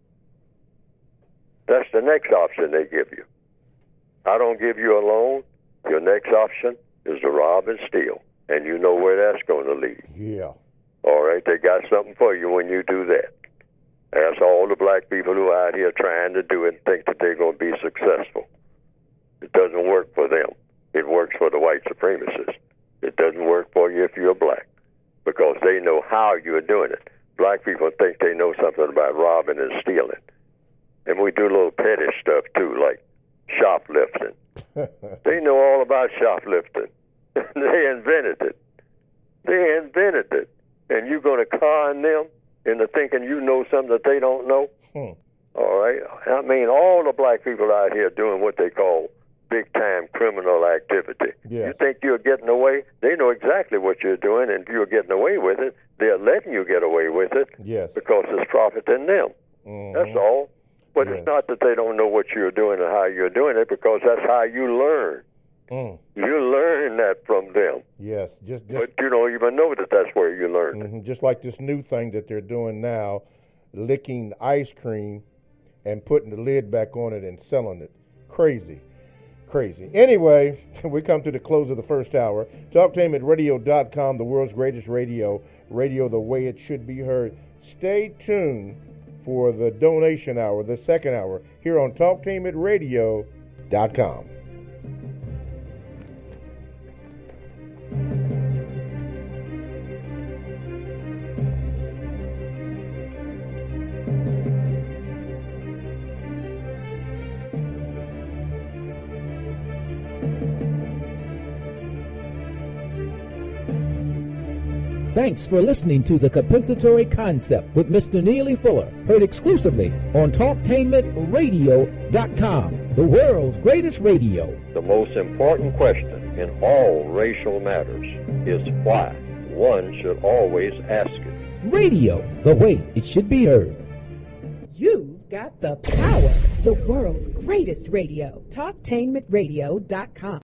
That's the next option they give you. I don't give you a loan. Your next option is to rob and steal. And you know where that's going to lead. Yeah. All right, they got something for you when you do that. That's all the black people who are out here trying to do it and think that they're going to be successful. It doesn't work for them. It works for the white supremacists. It doesn't work for you if you're black, because they know how you're doing it. Black people think they know something about robbing and stealing. And we do little petty stuff, too, like shoplifting. They know all about shoplifting. They invented it. They invented it. And you're going to con them into thinking you know something that they don't know? Hmm. All right? I mean, all the black people out here doing what they call big-time criminal activity. Yes. You think you're getting away? They know exactly what you're doing, and if you're getting away with it, they're letting you get away with it yes. because it's profit in them. Mm-hmm. That's all. But yes. it's not that they don't know what you're doing and how you're doing it, because that's how you learn. Mm. You learn that from them. Yes, just, just but you don't even know that that's where you learned mm-hmm. it. Just like this new thing that they're doing now, licking ice cream and putting the lid back on it and selling it. Crazy. Crazy. Anyway, we come to the close of the first hour. Talktainment Radio dot com, the world's greatest radio, radio the way it should be heard. Stay tuned for the donation hour, the second hour, here on Talktainment Radio dot com. Thanks for listening to The Compensatory Concept with Mister Neely Fuller, heard exclusively on talktainment radio dot com, the world's greatest radio. The most important question in all racial matters is why. One should always ask it. Radio, the way it should be heard. You've got the power. The world's greatest radio. talktainment radio dot com.